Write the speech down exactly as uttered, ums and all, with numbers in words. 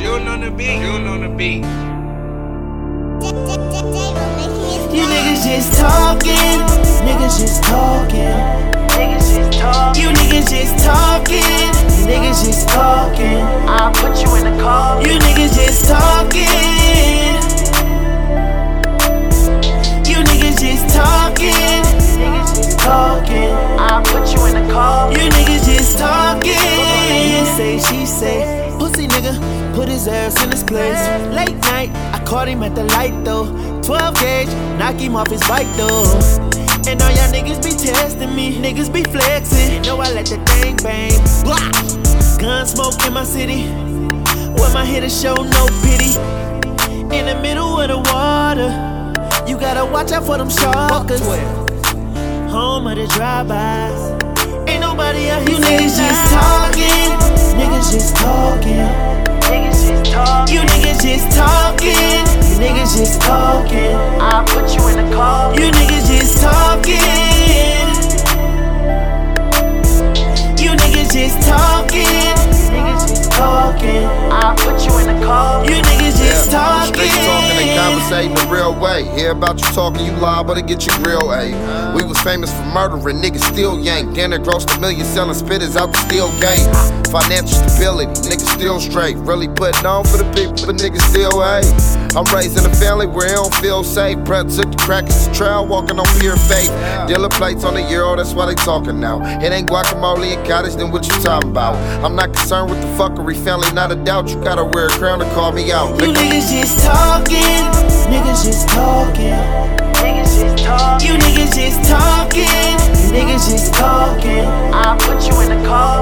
Shooting on the beat, shooting on the beat. You niggas just talking, niggas just talking, niggas just talking. You niggas just talking, niggas just talking. I'll put you in the car. You niggas just talking. You niggas just talking, niggas just talking. I'll put you in the car. You niggas just talking. He say, she say, pussy nigga put his ass in his place. Late night, I caught him at the light though. twelve gauge, knock him off his bike though. And all y'all niggas be testing me, niggas be flexing. You know I let the thing bang. Blah! Gun smoke in my city, where my hitters show no pity. In the middle of the water, you gotta watch out for them sharkers. Home of the drive-bys, ain't nobody out here. You niggas just talking, niggas just talking, niggas just talking. You niggas just talking, niggas just talking. I'll put you in the car. You niggas just talking. You niggas just talking, niggas just talking. I'll put you in the car. You niggas just yeah, talking. Straight talking and conversating the real way. Hear about you talking, you lie, but it get you real, ayy. We was famous for murdering, niggas still yank. Dinner grossed a million selling spitters out the steel game. Financial stability, niggas still straight. Really putting on for the people, but niggas still, ayy. I'm raised in a family where it don't feel safe. Brett took the crackers to trial, walking on pure faith. Dealer plates on the euro, that's why they talking now. It ain't guacamole and cottage, then what you talking about? I'm not concerned with the fuckery, family, not a doubt. You gotta wear a crown to call me out. You niggas just talking, niggas just talking, niggas just talking. You niggas just talking, niggas just talking. I'll put you in the car.